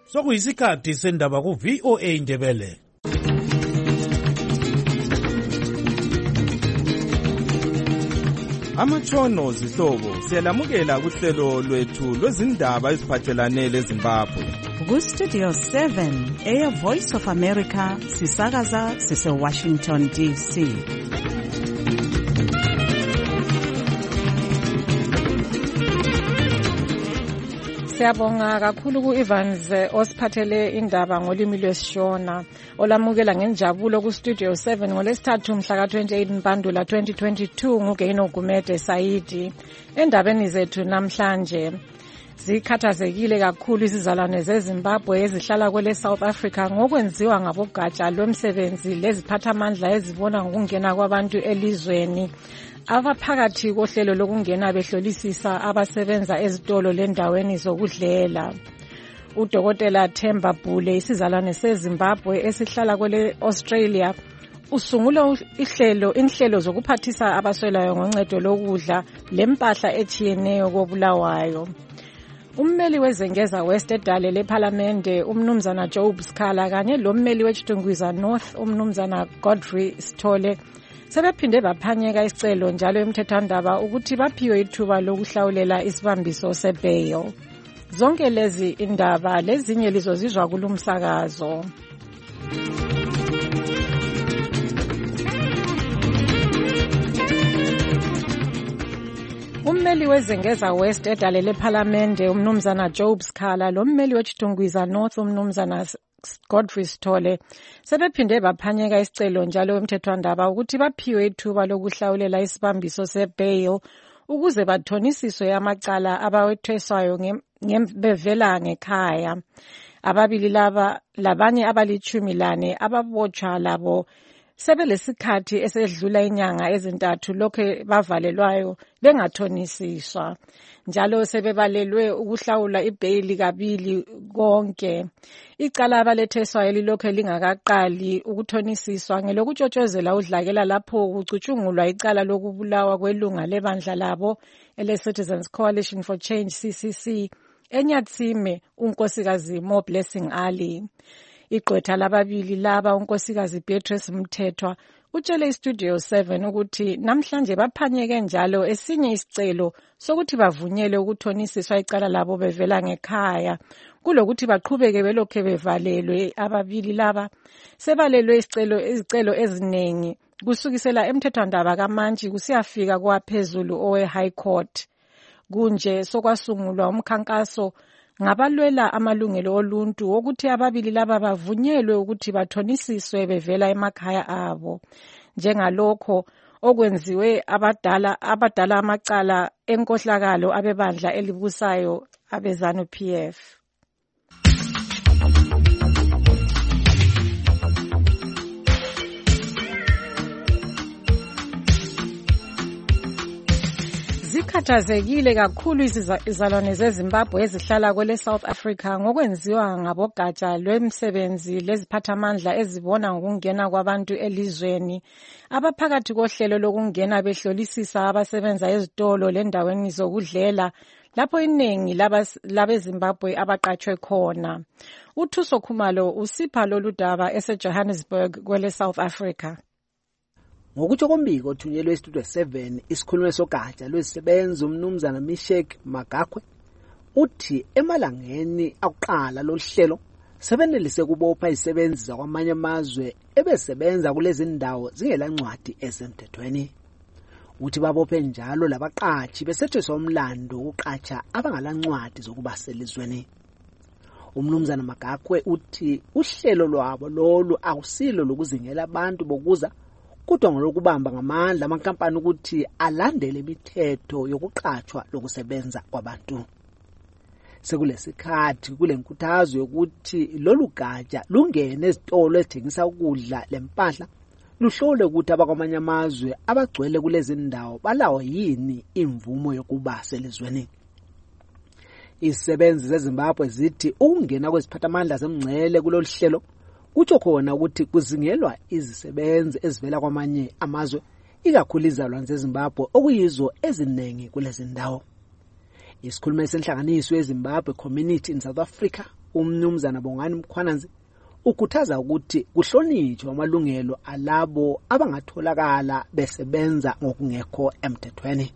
Sokuyisikhathi sendaba ku VOA Indebele. Amatshono zihlobo siyalamukela kuhlelo lwethu lwezindaba eziphathelane leZimbabwe. Ku Studio 7 Air Voice of America sisakaza sise Washington DC. Siyabonga kakhulu ku-Evans osiphathele indaba ngolimi lwesishona olamukela ngenjabulo ku-Studio 7 ngolesithathu mhla ka-28 Mpandula 2022 nguGeno Gumede Saidi. Endabeni zethu namhlanje zikhathazekile kakhulu izizalwane zeZimbabwe ezihlala kwele South Africa ngokwenziwa ngabogatsha lomsebenzi leziphathamandla ezibona ngokungena kwabantu elizweni. Abaphakathi kohlelo lokungena behlolisisa abasebenza ezitolo lendaweni zokudlela. Udokotela Themba Bhule isizalwane seZimbabwe esihlala kwele Australia usungula inhlelo zokuphathisa abaswelayo ngoncedo lokudla lempahla echiyeneyo koBulawayo. Ummeli wezengeza West edale lePhalamende umnumzana Job Skhala kanye lommeli weChitungwiza North umnumzana Godfrey Sithole sebephinde baphanyeka isicelo njalo emthethwandaba ukuthi baphiwe ithuba lokuhlawulela isibambiso sebail. Zonke lezi indaba lezinye lizozizwa kulumsakazo. Ummeli wezengeza West edale lePhalamende umnumzana Job Skhala lommeli weChitungwiza North umnumzana Godfrey Sithole sebephinde baphanyeka isicelo njalo emthethwandaba ukuthi baphiwe ithuba lokuhlawulela isibambiso sebail ukuze bathonisiswe amacala abawetheswayo bevela ngekhaya. Ababili laba labanye abali-14 ababotshwa labo sebelesikhathi esedlula inyanga ezintathu lokho bavalelwayo bengathonisiswa. Njalo sebebalelwe ukuhlawula ibail kabili konke. Icala abaletheswayo lilokho lingakaqali ukuthonisiswa ngelokutshotshozela udlakela lapho kucutshungulwa icala lokubulawa kwelunga lebandla labo ele-Citizens Coalition for Change CCC eNyatsime unkosikazi Mo Blessing Ali. Igqwetha lababili laba unkosikazi Beatrice Mthethwa utshele iStudio 7 ukuthi namhlanje baphanyeke njalo esinye isicelo sokuthi bavunyelwe ukuthonisiswa icala labo bevela ngekhaya kulokuthi baqhubeke belokhe bevalelwe. Ababili laba sebalelwe izicelo eziningi kusukisela emthethwandaba kaMantshi kusiyafika kwaphezulu owe-High Court. Kunje sokwasungulwa umkhankaso ngabalwela amalungelo oluntu wokuthi ababili laba bavunyelwe ukuthi bathonisiswe bevela emakhaya abo. Njengalokho okwenziwe abadala amacala enkohlakalo abebandla elibusayo abeZANU PF. Zikhathazekile kakhulu izizalwane zeZimbabwe ezihlala kwele South Africa ngokwenziwa ngabogatsha lwemsebenzi leziphathamandla ezibona ngokungena kwabantu elizweni. Abaphakathi kohlelo lokungena behlolisisa abasebenza ezitolo lendaweni zokudlela lapho iningi labeZimbabwe abaqatshwe khona. uThuso Khumalo usipha lolu daba eseJohannesburg kwele South Africa. Ngokutsho kombiko othunyelwe eStudio 7 isikhulumo sogatsha lwezisebenzi umnumzana Mishek Magakwe uthi emalangeni akuqala lohlelo sebenelise kubopha izisebenzi zakwamanye amazwe ebesebenza kulezi ndawo zingelancwadi esemthethweni. Uthi babophe njalo labaqatshi besetheswa umlando ukuqatsha abangalancwadi zokuba selizweni. Umnumzana Magakwe uthi uhlelo lwabo lolu akusilo lokuzingela abantu bokuza kodwa ngolokubamba ngamandla amankampani ukuthi alandele imithetho yokuqatshwa lokusebenza kwabantu. Sekulesikhathi kulenkuthazo yokuthi lolu gatsha lungene ezitolo ezithengisa ukudla lempahla luhlole ukuthi abakwamanye amazwe abagcwele kulezi ndawo balawo yini imvumo yokuba selizweni. Izisebenzi zeZimbabwe zithi ukungena kweziphathamandla zemngcele kulolu hlelo kutsho khona ukuthi kuzingelwa izisebenzi ezivela kwamanye amazwe ikakhulu izalwane zeZimbabwe okuyizo eziningi kulezi ndawo. Isikhulumi senhlanganiso yeZimbabwe Community in South Africa umnumzana Bongani Mkhwananzi ukhuthaza ukuthi kuhlonitshwe amalungelo alabo abangatholakala besebenza ngokungekho emthethweni.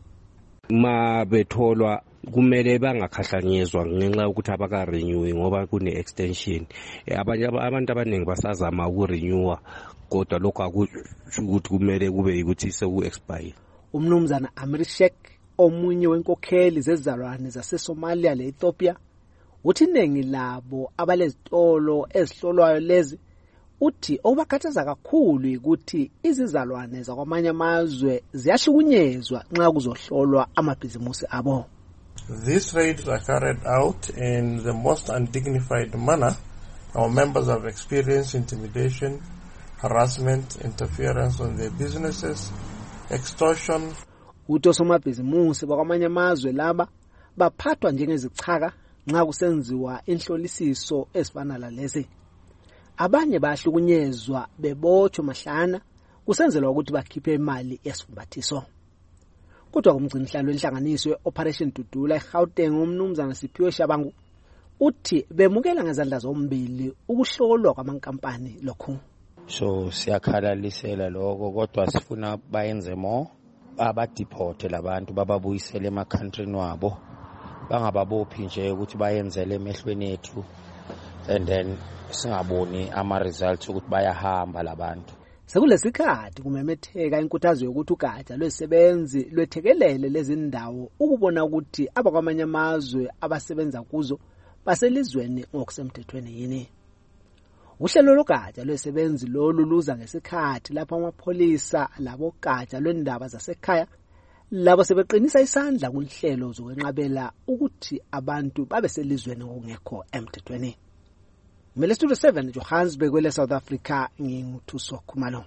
Ma betholwa kumele bangakhahlanyezwa ngenxa ukuthi abaka-renew ngoba kune-extension. Abantu abaningi basazama uku-renewa kodwa lokho akusho ukuthi kumele kube ukuthi seku-expire. Umnumzana Amir Sheikh, omunye wenkokheli zezizalwane zaseSomalia le-Ethiopia, uthi iningi labo abalezitolo ezihlolwayo lezi uthi obakhathaza kakhulu ukuthi izizalwane zakwamanye amazwe ziyahlukunyezwa nxa kuzohlolwa amabhizimusi abo. These raids are carried out in the most undignified manner. Our members have experienced intimidation, harassment, interference on their businesses, extortion. Utosomabhizimusi bakwamanye amazwe laba baphathwa njengezichaka nxa kusenziwa inhlolisiso ezifana lalezi. Abanye bahlukunyezwa bebotshwa mahlana kusenzelwa ukuthi bakhiphe imali yesifumbathiso. Kodwa kumgcinisihlalo wenhlanganiso Operation Dudula eGauteng umnumzana Siphiwe Shabangu uthi bemukela ngezandla zombili ukuhlolwa kwamankampani lokho. So siyakhalalisela lokho kodwa sifuna bayenze more, abadeport labantu bababuyisele emakhantrini wabo, bangababophi nje ukuthi bayenzele emehlweni ethu and then singaboni ama results ukuthi bayahamba labantu. Sekulesikhathi kumemetheka inkuthazo yokuthi ugatsha lwezisebenzi lwethekelele lezindawo ukubona ukuthi abakwamanye amazwe abasebenza kuzo baselizweni ngokusemthethweni yini. Uhlelo logatsha lwezisebenzi lolu luza ngesikhathi lapho amapholisa labo gatsha lwendaba zasekhaya labo sebeqinisa isandla kunhlelo zokwenqabela ukuthi abantu babe selizweni ngokungekho emthethweni. Mele Studio 7 Johannesburg kwele South Africa nginguthuso Khumalo.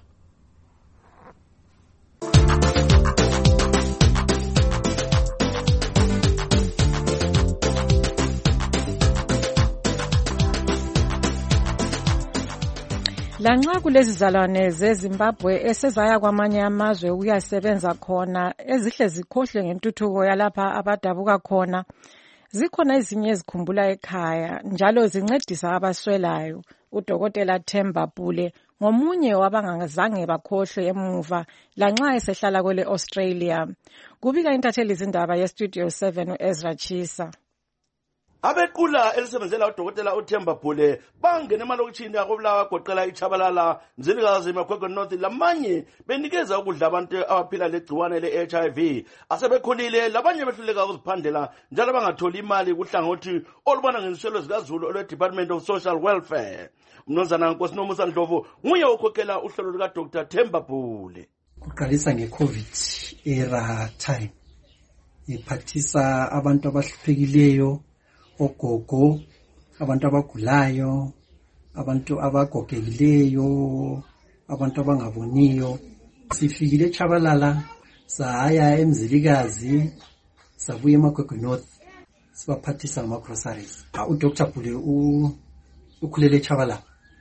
Lanxa kulezi zalwane zeZimbabwe esezaya kwamanye amazwe ukuyasebenza khona ezihle zikhohlwe ngentuthuko yalapha abadabuka khona, zikhona ezinye ezikhumbula ekhaya njalo zincedisa abaswelayo. Udokotela Themba Pule ngomunye wabangazange bakhohlwe emuva lanxa esehlala kwele Australia. Kubika intatheli izindaba yeStudio 7 uEzra Chisa. Abequla elisebenzela udokotela uThemba Pule bangena emalokishini yakobulawa goqela iChabalala, Nzilikazi, Makwekwe North lamanye benikeza ukudla abantu abaphila legciwane leHIV asebekhulile labanye behluleka ukuziphandela njalo bangatholi imali kuhlangothi olubona ngezinhlelo zikaZulu olweDepartment of Social Welfare. Mnumzana Nkosi Nomusa Ndlovu nguye okhokhela uhlelo luka Dr. Themba Pule. Kuqalisa ngeCovid era time iphathisa abantu abahluphekeleyo, ogogo, abantu abagulayo, abantu abagogekileyo, abantu abangaboniyo. Sifikile eChabalala saya eMzilikazi sabuya eMakwekwe North sibaphathisa ama-groceries. UDr Pule ukhulele eChabalala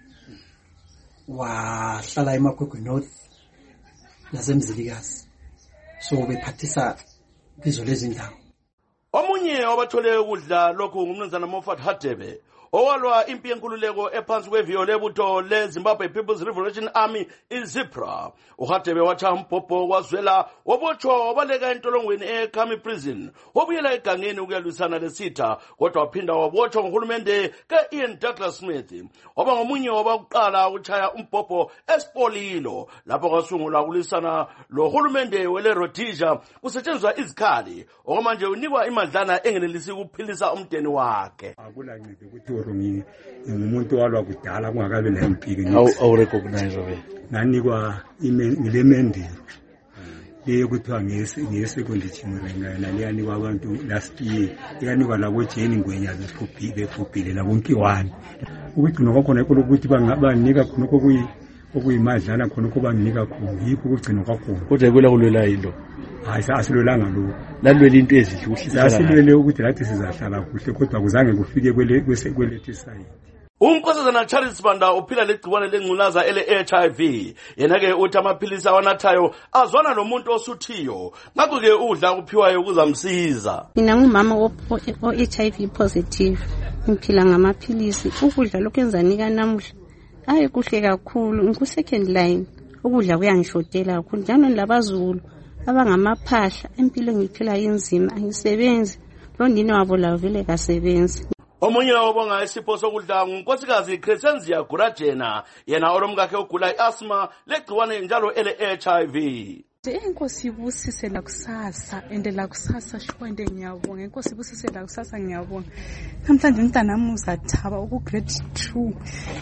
wahlala eMakwekwe North naseMzilikazi, so bephathisa kuzo lezi ndawo. Omunye wabathole ukudla lokhu ngumnumzana Moffat Hadebe owalwa impi yenkululeko ephansi kweviyo lebutho leZimbabwe People's Liberation Army iZIPRA. uHadebe watsha umbhobho wazwela wabotshwa wabaleka entolongweni eKhami Prison wabuyela egangeni ukuyalwisana lesitha kodwa waphinda wabotshwa nguhulumende kaIan Douglas Smith. Waba ngomunye wabakuqala ukuchaya umbhobho eSpolilo lapho kwasungulwa ukulwisana lohulumende weleRhodesia kusetshenziswa izikhali okwamanje unikwa imadlana engenelisi ukuphilisa umndeni wakhe. Akulancede ukuthi urungini ngumuntu walwa kudala kungakabe lempiki. Awu recognize we. Nanikwa ilemende leyo kuthiwa ngesecond chimrenga naliyanikwa abantu last year iyanikwa labo Jane Ngwenya befupile labo Nkiwani ukuthi nokukhona ikho ukuthi bangabanika khona okuyimadlana khona kubanginika khona yikho ukugcina kwakhona kodwa kwela kulwela yilo. Hayi asilolanga lokho lalwela into ezihle uhlisa asilwele ukuthi lathi sizahlala kuhle kodwa kuzange kufike kwelethi side. Unkosazana Charles Banda uphila legciwane lengculaza ele-HIV. Yena-ke uthi amaphilisi awanathayo azwana nomuntu osuthiyo ngakho-ke udla kuphiwayo kuzamsiza. Mina ngumama o-HIV positive ngiphila ngamaphilisi ukudla lokho enzanika namuhla hayi kuhle kakhulu ngiku-second line ukudla kuyangishotela kakhulu njalo nilabazulu abangamaphahla empilo ngiphila inzima angisebenzi lo ndini wabo lawo vele kasebenzi. Omunye obonga isipho sokudla ngunkosikazi Crescencia Gurajena yena oromkakhe ugula i-asthma legciwane njalo ele-HIV. Enkosi ibusise la kusasa ende la kusasa shwende ngiyabonga enkosi ibusise la kusasa ngiyabonga namhlanje umntanami uzathaba uku-grade 2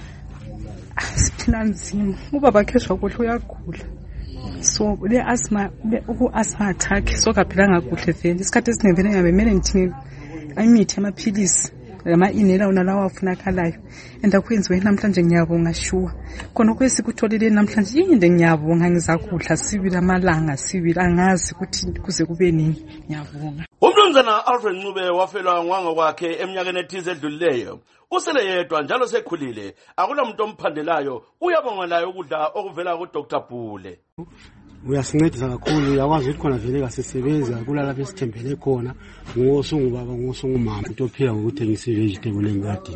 siphila nzima ubaba kheshwa kuhle uyagula so le-asthma uku-asthma attack so kaphilanga kuhle vele isikhathi esiningi vele ngabemele ngithini imithi amaphilisi lama-inela unalawo afunakalayo and akwenziwe namhlanje ngiyabonga shuwa khona kwesikutholile namhlanje yinde ngiyabonga ngizakudla sibili amalanga sibili angazi ukuthi kuze kube nini ngiyabonga. Umnumzana Alfred Ncube wafelwa ngwango kwakhe eminyakeni ethize edlulileyo usele yedwa njalo sekhulile akulamuntu omphandelayo uyabonga layo ukudla okuvela kuDr Bhule. Uyasincedisa kakhulu uyakwazi ukuthi khona vele kasesebenzi kula lapha esithembele khona ngosungubaba ngosungumama into phila ngokuthengisa vegetable engadini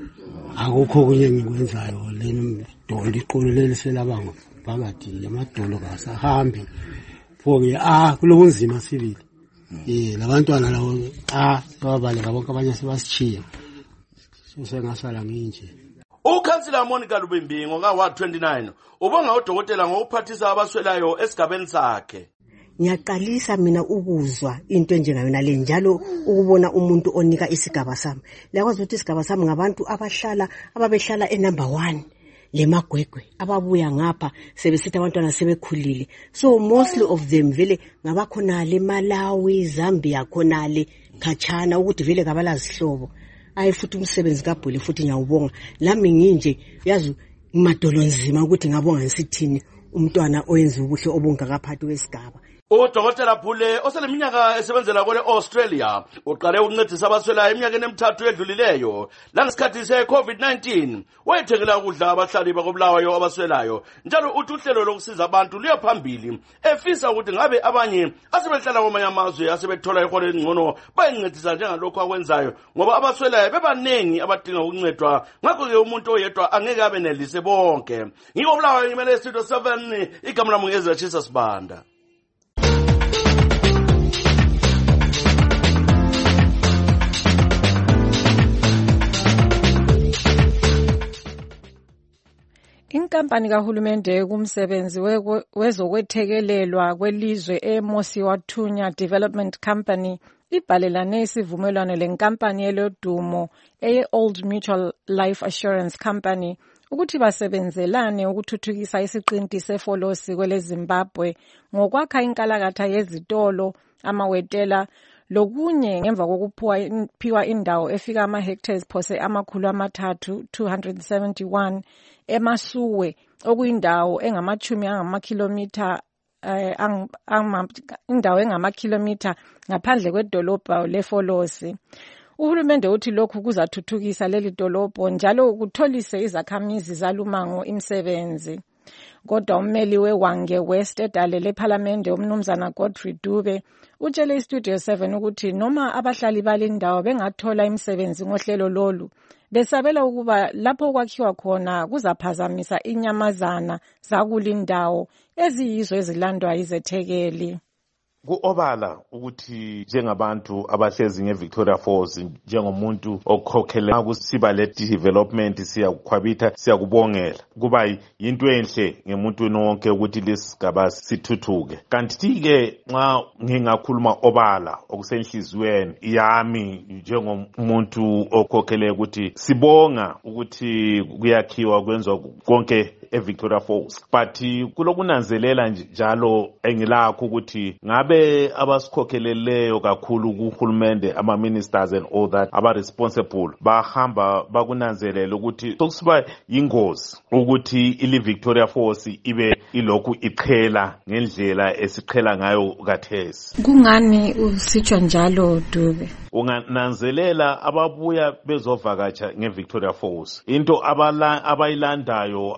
akukho kunye ngikwenzayo leni dolo iqolele selabanga phakathi yamadolo kasahambi phoke kulobunzima sibili labantwana lawo babaleka bonke abanye sebasichiya sengasala nginje. Ukhansila Monica Lubimbi ngoka-Ward 29 ubonga udokotela ngokuphathisa abaswelayo esigabeni sakhe. Ngiyaqalisa mina ukuzwa into njengayona le njalo ukubona umuntu onika isigaba sami. Liyakwazi ukuthi isigaba sami ngabantu ababehlala enumber 1 lemagwegwe ababuya ngapha sebesithi abantwana sebekhulile. So mostly of them vele ngabakhonale Malawi, Zambia khonale khatshana ukuthi vele kabalazihlobo. Futhi umsebenzi kaBhule futhi ngiyawubonga lami nginje yazi imadolo nzima ukuthi ngabonga ngisithini umntwana oyenza ubuhle obungakaphathi kwesigaba. Udokotela Bhule oseleminyaka esebenzela kule Australia uqale ukuncedisa abaswelayo eminyakeni emithathu edlulileyo langesikhathi se-COVID-19 wayethengela ukudla abahlali bakobulawayo abaswelayo njalo uthi uhlelo lokusiza abantu luya phambili efisa ukuthi ngabe abanye asebehlala kwamanye amazwe asebethola iholo elingcono bayincedisa njengalokho akwenzayo ngoba abaswelayo bebanengi abadinga ukuncedwa ngakho-ke umuntu oyedwa angeke abenelise bonke. Ngikobulawayo ngimele Studio 7 igama lami ngu-Ezra Chisa Sibanda. Inkampani kahulumende kumsebenzi wezokwethekelelwa kwelizwe eMosiwathunya Development Company ibhalelane isivumelwano lenkampani yelodumo eye-Old Mutual Life Assurance Company ukuthi basebenzelane ukuthuthukisa isiqinti sefolosi kwele Zimbabwe ngokwakha inkalakatha yezitolo amawetela lokunye ngemva kokuphiwa indawo efika ama-hectares phose amakhulu amathathu 271 eMasuwe okuyindawo indawo engamakhilomitha ngaphandle kwedolobha lefolosi. Uhulumende uthi lokhu kuzathuthukisa leli dolobho njalo kutholise izakhamizi zalumango imisebenzi. Kodwa ummeli weWange West edale lephalamende umnumzana Godfrey Dube utshele iStudio 7 ukuthi noma abahlali balindawo bengathola imisebenzi ngohlelo lolu besabela ukuba lapho kwakhiwa khona kuzaphazamisa inyamazana zakulindawo eziyizo ezilandwa izethekeli. Ku-obala ukuthi njengabantu abahlezi ngeVictoria Falls njengomuntu okhokhela kusiba le development siyakukhwabitha siyakubongela kuba yinto enhle ngemuntu wonke ukuthi lesigaba sithuthuke. Kanti-ke nxa ngingakhuluma obala okusenhlizweni yami njengomuntu okhokhele ukuthi sibonga ukuthi kuyakhiwa kwenzwa konke eVictoria Falls but kulokunanzelela njalo engilakho ukuthi ngabe abasikhokheleleyo kakhulu kuhulumende ama-ministers and all that aba-responsible bahamba bakunanzelela ukuthi sokusiba yingozi ukuthi iVictoria Falls ibe ilokhu iqhela ngendlela esiqhela ngayo kathesi. Kungani usitsho njalo Dube? Ungananzelela ababuya bezovakatsha ngeVictoria Falls into abayilandayo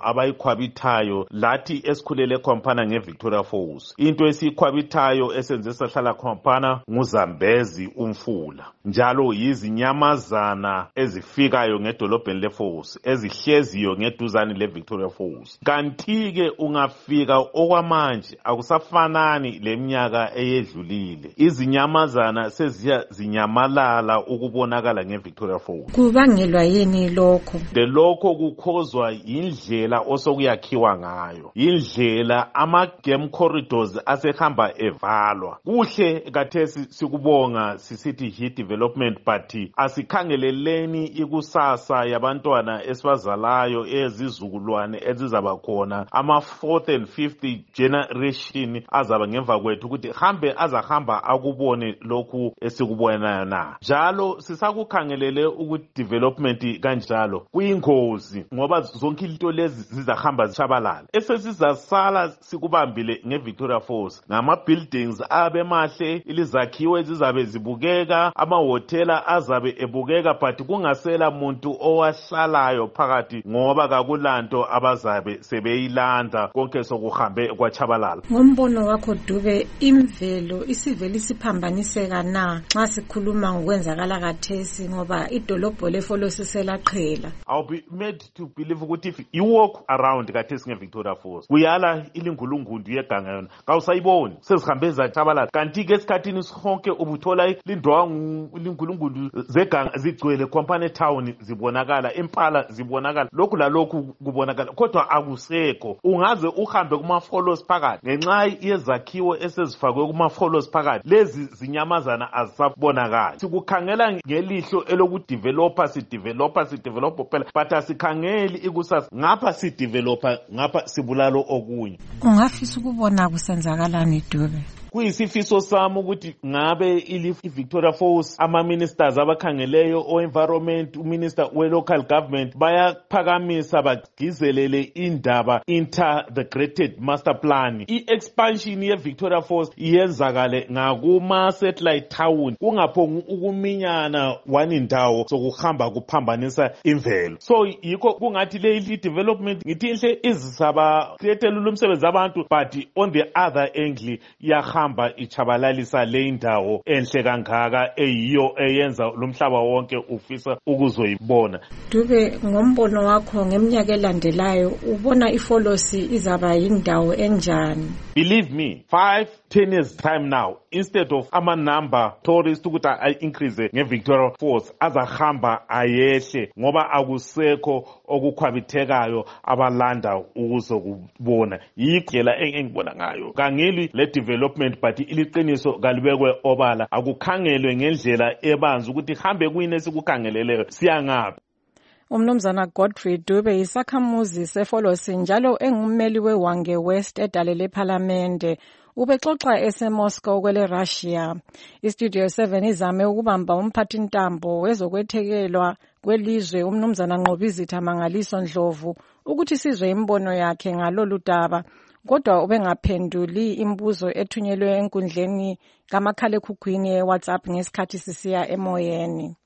esiyikhwabithayo lathi esikhulele khompana ngeVictoria Falls. Into esiyikhwabithayo esenze sahlala khompana nguZambezi umfula. Njalo yizinyamazana ezifikayo ngedolobheni leFalls, ezihleziyo ngeduzane leVictoria Falls. Kanti-ke ungafika okwamanje akusafanani leminyaka eyedlulile. Izinyamazana seziya zinyamalala ukubonakala ngeVictoria Falls. Kubangelwa yini lokho? Lokho kukhozwa indlela osokuyakhiwa ngayo. Indlela ama-game corridors asehamba evalwa. Kuhle kathesi sikubonga sisithi hit development but asikhangeleleni ikusasa yabantwana esibazalayo ezizukulwane ezizaba khona ama 4th and 5th generation azaba ngemva kwethu ukuthi hambe azahamba akubone lokhu esikubona na. Njalo sisakukhangelele ukuthi development kanjalo kuyingozi ngoba zonke into lezi zizahamba zishabalala. Esesizasala sikubambile ngeVictoria Falls ngama buildings abemahle, ilizakhiwe zizabe zibukeka, amahotela azabe ebukeka but kungasela muntu owahlalayo phakathi ngoba kakulanto abazabe sebeyilanda konke sokuhambe kwachabalala. Ngombono wakho Dube, imvelo isivele isiphambaniseka na nxa sikhuluma ngokwenzakala kathesi ngoba idolobho leFalls selaqhela? I'll be made to believe ukuthi if you walk around kathesi ngeVictoria Falls kuyala ilingulungundu yeganga yona kawusayiboni sezihambe zachabalala. Kanti ke esikhathini sonke ubuthola lindwangu ilingulungundu zeganga zigcwele Khompane town zibonakala, Impala zibonakala, lokhu lalokhu kubonakala kodwa akusekho. Ungaze uhambe kuma-Falls phakathi ngenxa yezakhiwo esezifakwe kuma-Falls phakathi lezi zinyamazana azisabonakali. Sikukhangela ngelihlo elokudevelopa sidevelopa phela but asikhangeli ikusasa ngapha sidevelopa ngapha sibulalo okunye. Ungafisa ukubona kusenzakalani Dube? Kuyisifiso sami ukuthi ngabe iVictoria Falls ama-ministers abakhangeleyo o-environment, uminister we-local government bayaphakamisa bagizelele indaba integrated master plan. I-expansion ye-Victoria Falls yenzakale ngakuma-satellite town kungaphongi ukuminyana wanindawo sokuhamba kuphambanisa imvelo. So yikho kungathi le development ngithi inhle izisaba createle umsebenzi abantu but on the other angle yahamba ichabalalisa le indawo enhle kangaka eyiyo eyenza lomhlaba wonke ufisa ukuzoyibona. Dube, ngombono wakho ngeminyaka elandelayo ubona iFalls izaba indawo enjani? Believe me, 5-10 years time now, instead of ama number tourists ukuthi increase ngeVictoria Falls azahamba ayehle ngoba akusekho okukhwabithekayo abalanda ukuzokubona. Yikela engibona ngayo kangeli le development but iliqiniso kalibekwe obala akukhangelwe ngendlela ebanzi ukuthi hambe kuyini esikukhangeleleyo siyangaphi. Umnumzana Godfrey Dube isakhamuzi seFalls njalo engummeli weWange West edale lePhalamende. Ubexoxa eseMoscow kwele Russia. Istudio 7 izame ukubamba umphathintambo wezokwethekelwa kwelizwe umnumzana Nqobizitha Mangaliso Ndlovu ukuthi sizwe imbono yakhe ngalolu daba. Kodwa ubengaphenduli imbuzo ethunyelwe enkundleni kamakhalekhukhwini yeWhatsApp ngesikhathi sisiya emoyeni.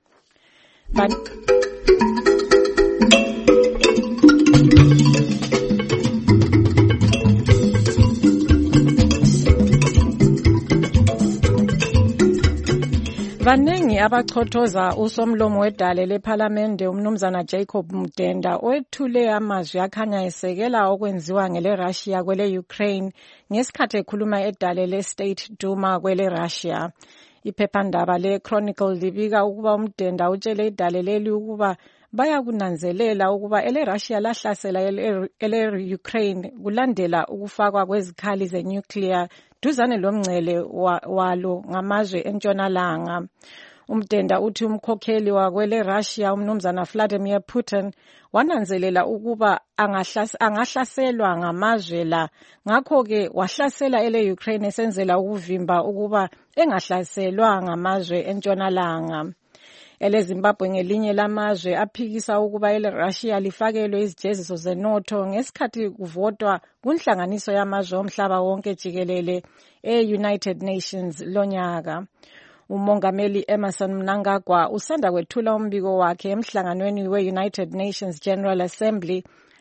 Vanengi abachothoza usomlomo wedale lePhalamende umnumzana Jacob Mdenda owethule amazwi akhanya esekela okwenziwa ngele Russia kwele Ukraine ngesikhathi ekhuluma edale leState Duma kwele Russia. Iphephandaba leChronicle libika ukuba uMdenda utshele idale leli ukuba bayakunanzelela ukuba ele Russia lahlasela ele Ukraine kulandela ukufakwa kwezikhali zenuclear duzane lomngcele walo ngamazwe entshonalanga. Umdenda uthi umkhokheli wakwele Russia umnumzana Vladimir Putin wananzelela ukuba angahlaselwa ngamazwe la, ngakho ke wahlasela ele Ukraine esenzela ukuvimba ukuba engahlaselwa ngamazwe entshonalanga. Ele Zimbabwe ngelinye lamazwe aphikisa ukuba ele Russia lifakelwe izijeziso zenotho ngesikhathi kuvotwa kunhlanganiso yamazwe omhlaba wonke jikelele e-United Nations lonyaka. Umongameli Emerson Mnangagwa usanda kwethula umbiko wakhe emhlanganweni we-United Nations General Assembly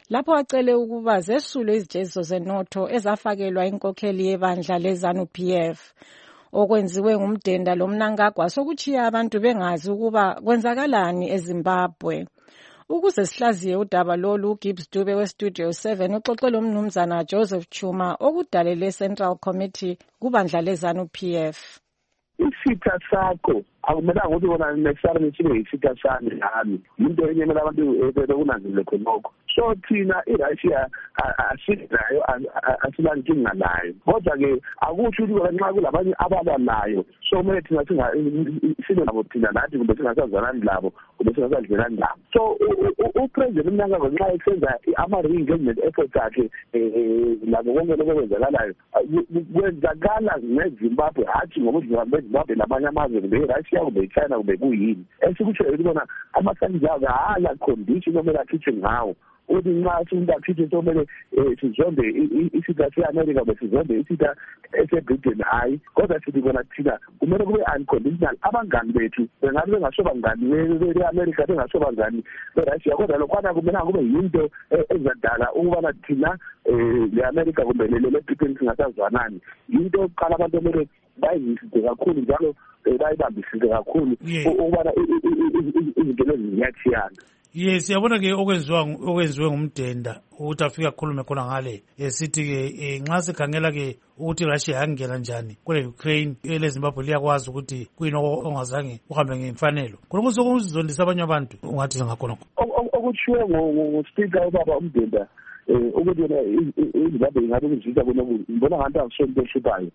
lapho acele ukuba zesulwe izijeziso zenotho ezafakelwa inkokheli yebandla leZANU-PF. Okwenziwe ngumdenda lo Mnangagwa sokuchiya abantu bengazi ukuba kwenzakalani eZimbabwe. Ukuze sihlaziye udaba lolu, Gibbs Dube weStudio 7 uxoxe lo Mnumzana Joseph Chuma okudalele Central Committee kubandla leZANU-PF. Isitha sakho akumelanga ukuthi wona nesara nesibe isitha sami nami into enyemela abantu bekunanzile khonokho. So thina iRussia asinayo asilankinga nayo, kodwa ke akusho ukuthi nxa kulabanye abalanayo so kumele thina sibe nabo thina nathi kumbe singasazalani labo kumbe singasadlelani labo. So upresident Mnangagwa nxa esenza ama-re-engagement efforts akhe labo konke lokho kwenzakalayo kwenzakala neZimbabwe hathi ngokuthi Zimbabwe namanye amazwe kumbe iRussia kumbe iChina kumbe kuyini esikutsho ukubona ama-sanctions abo hala condition okumele akhitshwe ngawo ukuthi nxa singakhitshwe somele sizonde isitha se-America kumbe sizonde isitha ese-Britain hayi, kodwa sithi bona thina kumele kube unconditional. Abangani bethu bengabe bengasho bangani be-America bengasho bangani be-Russia, kodwa lokhwana kumelanga kube yinto ezadala ukubana thina le-America kumbe le-Britain singasazwanani. Yinto yokuqala abantu kumele bayizisise kakhulu njalo bayibambisise kakhulu ukubana izinto lezi ziyachiyana. Yes, siyabona ke okwenziwe ngumdenda ukuthi afika akhulume khona ngale esithi ke nxa sikhangela ke ukuthi Russia yangena njani kule Ukraine leZimbabwe liyakwazi ukuthi kuyini ongazange uhambe ngemfanelo khona kuzokuzondisa abanye abantu ungathi ngakhona okutshiwo ngospeaker ubaba umdenda ukuthi yena iZimbabwe ingabe kuzisa khona ngibona ngathi akusho into ehluphayo.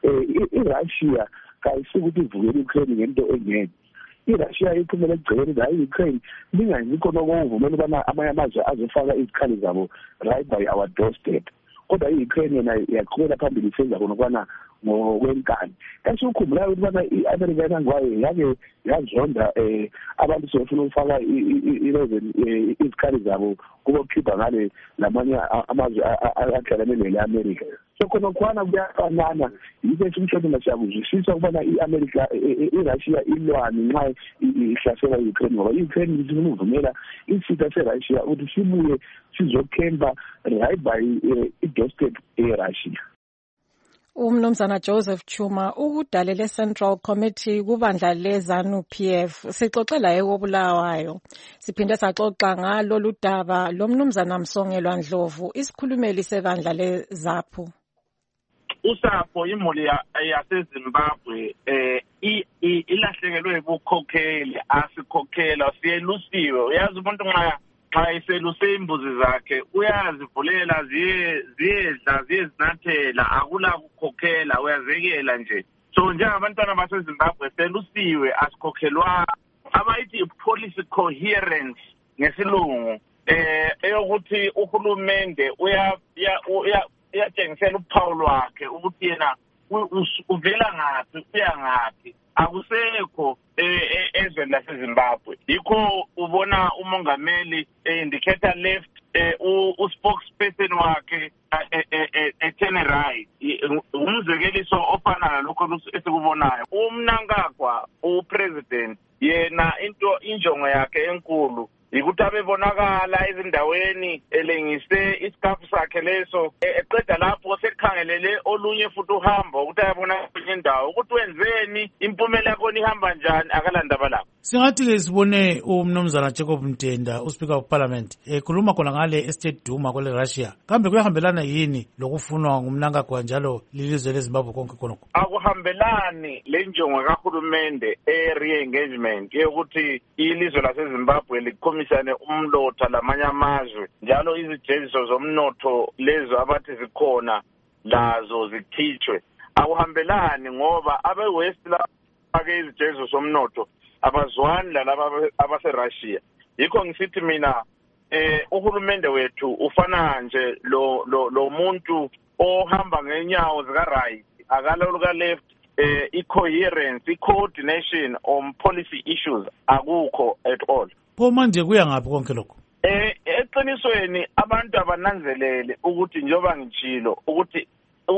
iRussia kayisukuthi ivukele Ukraine ngento engeke iRussia iphumele egcekeni la iUkraine lingayenzi khona okuvumela ubana amanye amazwe azofaka izikhali zabo right by our doorstep, kodwa iUkraine yena yaqhubela phambili isenza khona ukubana ngokwenkani. Esukhumbulayo ukuthi ubana i-America yanangwayo yake yazonda abantu sebefuna ukufaka izikhali zabo kubokhipha ngale lamanye amazwe adlalane nele-America. So khona khona kuyafanana yikho esimhlophe siyakuzwisisa ukubana i-America iRussia ilwane nxa ihlasela i-Ukraine ngoba i-Ukraine ifuna ukuvumela isitha seRussia ukuthi sibuye sizokhemba right by i-doorstep eRussia. Umnumzana Joseph Chuma ukudalele Central Committee kubandla leZANU-PF sixoxela ekobulawayo. Siphinde saxoxa ngalolu daba lo Mnumzana Msongelwa Ndlovu isikhulumeli sebandla leZAPU. USapho imuli yaseZimbabwe ilahlekelwe ubukhokheli asikhokhela siyelusiwe. Uyazi umuntu nxa eseluse imbuzi zakhe uyazivulela ziyedla ziyezinathela akula kukhokhela uyazekela nje. So njengabantwana baseZimbabwe selusiwe asikhokhelwa abayithi policy coherence ngesilungu eyokuthi uhulumende uyatshengisela uphawu lwakhe ukuthi yena uvela ngaphi uya ngaphi akusekho ezweni laseZimbabwe. Yikho ubona umongameli indicator left uspokesperson wakhe turn right umzekeliso ofana nalokho esikubonayo. uMnangagwa upresident yena injongo yakhe enkulu yikuthi abebonakala ezindaweni elengise isikafu sakhe leso eqeda lapho sekhangelele olunye futhi uhamba ukuthi ayabona kwenye indawo ukuthi wenzeni impumela yakho ihamba njani akalandaba lapho. Singathi ke sibone umnumzana Jacob Mtenda uSpeaker of Parliament ekhuluma khona ngale estate Duma kwele Russia, kambe kuyahambelana yini lokufunwa ngumNangagwa njalo lilizwe leZimbabwe konke khonokho? Akuhambelani lenjongo kahulumende re-engagement yokuthi ilizwe laseZimbabwe likhomisane umlotha lamanye amazwe njalo izijeziso zomnotho lezo abathi zikhona lazo zikhitshwe. Akuhambelani ngoba abe-West lake izijeziso zomnotho abazwani lalaba abaseRussia. Yikho ngisithi mina uhulumende wethu ufana nje lo muntu ohamba ngenyawo zika-right akaloluka left. I-coherence, i-coordination on policy issues akukho at all. Pho manje kuya ngaphi konke lokho? Eqinisweni abantu abananzelele ukuthi njengoba ngitshilo ukuthi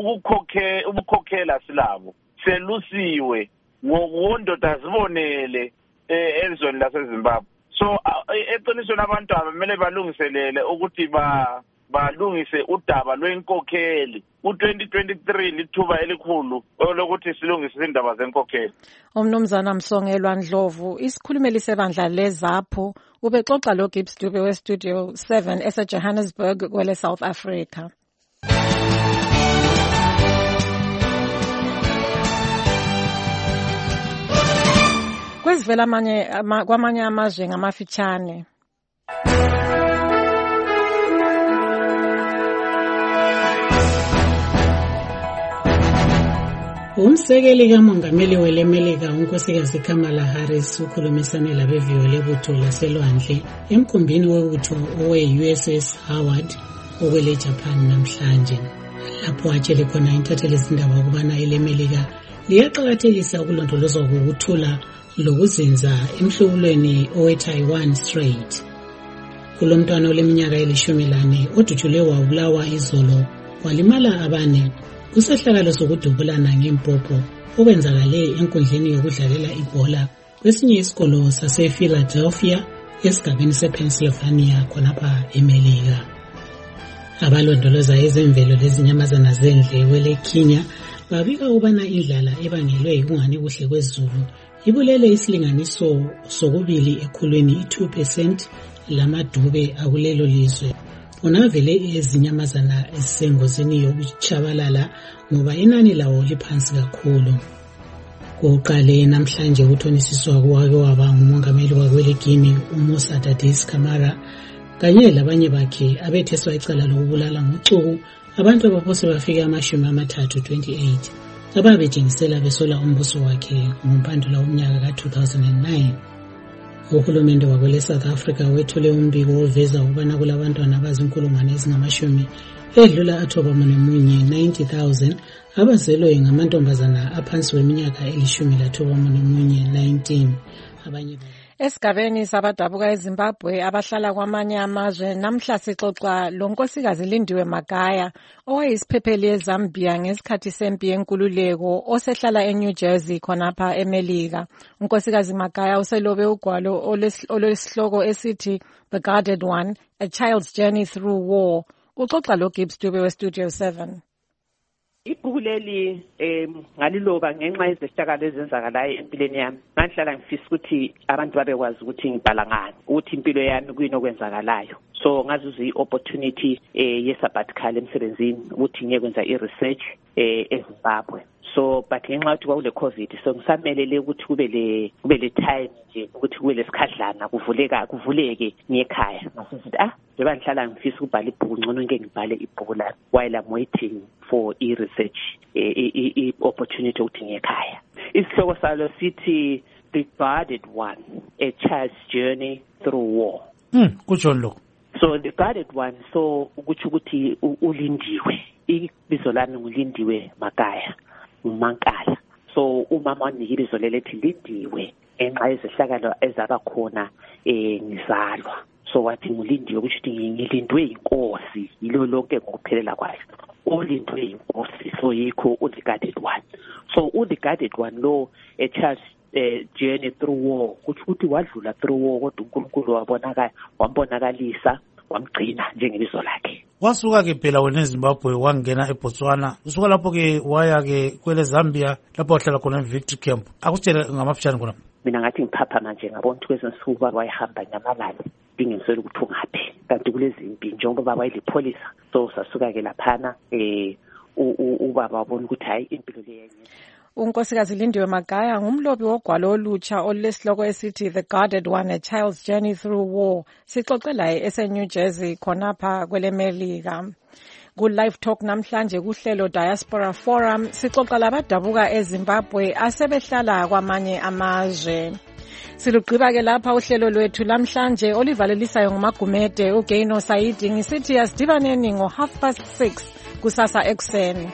ubukhokhela silabo selusiwe ngondoda zibonele ezweni laseZimbabwe. So eqinisweni abantu abamele balungiselele ukuthi balungise udaba lwenkokheli. U-2023 lithuba elikhulu lokuthi silungise indaba zenkokheli. Umnumzana Msongelwa Ndlovu, isikhulumeli sebandla leZAPHU, ubexoxa lo Gibbs Dube weStudio 7 eseJohannesburg kwele South Africa. Kwezivela kwamanye amazwe ngamafitshane. Umsekeli kamongameli welemelika unkosikazi Kamala Harris ukhulumisane labevio lebutho laselwandle emkhumbini webutho owe-USS Howard okwele Japan namhlanje. Lapho atshele khona intathelezindaba ukubana elemelika liyaqakathekisa ukulondolozwa kokuthula lokuzinza emhlubulweni owe-Taiwan Strait. Kulomntwana oleminyaka 14 odutshulwe wabulawa izolo walimala abane kusehlakalo sokudubulana ngempopho okwenzakale enkundleni yokudlalela ibhola kwesinye isikolo sase-Philadelphia esigabeni sePennsylvania khonapha eMelika. Abalondoloza ezemvelo lezinyamazana zendle kweleKenya babika ubana indlala ebangelwe ukungani kuhle kwezulu ibulele isilinganiso sokubili ekhulwini 2% lamadube akulelo lizwe. Unavele ezinyamazana ezisengozini yokuchabalala ngoba inani lawo liphansi kakhulu. Kuqale namhlanje uthonisiswa kwake waba ngumongameli wakweleGini uMusa Dadis Camara kanye labanye bakhe abetheswa icala lokubulala ngocuku abantu abaphose bafika 28 ababejengisela besola umbuso wakhe ngompandula womnyaka ka-2009. Uhulumende wakwele South Africa wethule umbiko oveza ukubana kulabantwana abazinkulungwane ezingama-10 edlula 90,000 abazelwe ngamantombazana aphansi kweminyaka 19. Abanye Esigabeni sabadabuka eZimbabwe abahlala kwamanye amazwe namhla sixoxa lonkosikazi Lindiwe Magaya owayisiphepheli eZambia ngesikhathi sempi yenkululeko osehlala eNew Jersey khonapha eMelika. Unkosikazi Magaya uselobe ugwalo olesihloko esithi The Guarded One, A Child's Journey Through War. Uxoxa lo Gibbs Dube weStudio 7. Ibhuku leli ngaliloba ngenxa yezehlakalo ezenzakalayo empilweni yami. Ngihlala ngifisa ukuthi abantu babekwazi ukuthi ngibhala ngani, ukuthi impilo yami kuyini okwenzakalayo. So ngazuza i-opportunity yesabbatical emsebenzini ukuthi ngiyekwenza i-research eZimbabwe. So but ngenxa yokuthi kwakule COVID so ngisamelele ukuthi kube le time nje ukuthi kube lesikhadlana kuvuleke ngekhaya. Ngasithi njengoba ngihlala ngifisa ukubhala ibhuku ngcono ngeke ngibhale ibhuku lami while I'm waiting for i-research i-opportunity ukuthi ngekhaya. Isihloko salo sithi The Guarded One, A Child's Journey Through War. Kutsho lo. So The Guarded One so ukuthi ulindiwe. Ibizo lami nguLindiwe Magaya. Umankala. So umama wanika ibizo lelethi Lindiwe enxa yezehlakalo ezaba khona ngizalwa. So wathi nguLindiwe ukuthi ngilindwe inkosi yilo lonke ngokuphelela kwayo. Ulindwe inkosi so yikho The Guarded One. So The Guarded One lo a child's journey through war ukuthi wadlula through war kodwa uNkulunkulu wambonakalisa wamgcina njengebizo lakhe. Wasuka ke phela wena eZimbabwe wangena eBotswana usuka lapho ke waya ke kwele Zambia lapho wahlala khona eVictory Camp. Akutshela ngamafitshane khona. Mina ngathi ngiphapha manje ngabona ukuthi kwezinsuku baba wayihamba nyamalala bingisela ukuthi ungaphi kanti kulezi impi njengoba baba wayilipholisa so sasuka ke laphana ubaba wabona ukuthi hayi impilo leyenye. Unkosikazi Lindiwe Magaya ngumlobi wogwalo olutsha olesihloko esithi The Guarded One, A Child's Journey Through War. Sixoxela eseNew Jersey khonapha kweleMelika. Ku-Live Talk namhlanje kuhlelo Diaspora Forum sixoxa labadabuka eZimbabwe asebehlala kwamanye amazwe. Silugqiba ke lapha uhlelo lwethu lamhlanje olivalelisayo ngumagumede uGaino Saidi ngisithi asidibaneni ngo6:30 kusasa ekuseni.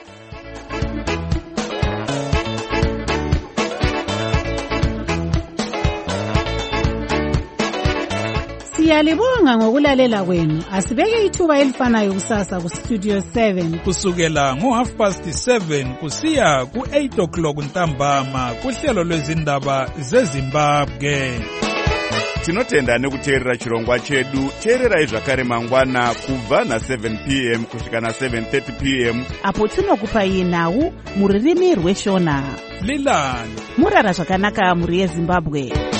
Siyalibonga ngokulalela kwenu. Asibeke ithuba elifanayo kusasa kuStudio 7 kusukela ngo7:30 kusiya ku8 o'clock ntambama kuhlelo lwezindaba zeZimbabwe. tinotenda nekuteerera chirongwa chedu. Teererai zvakare mangwana kubva na7 p.m. kusvika na7:30 p.m. apo tinokupai nhau mururimi rweshona. Leland murara zvakanaka muri yeZimbabwe.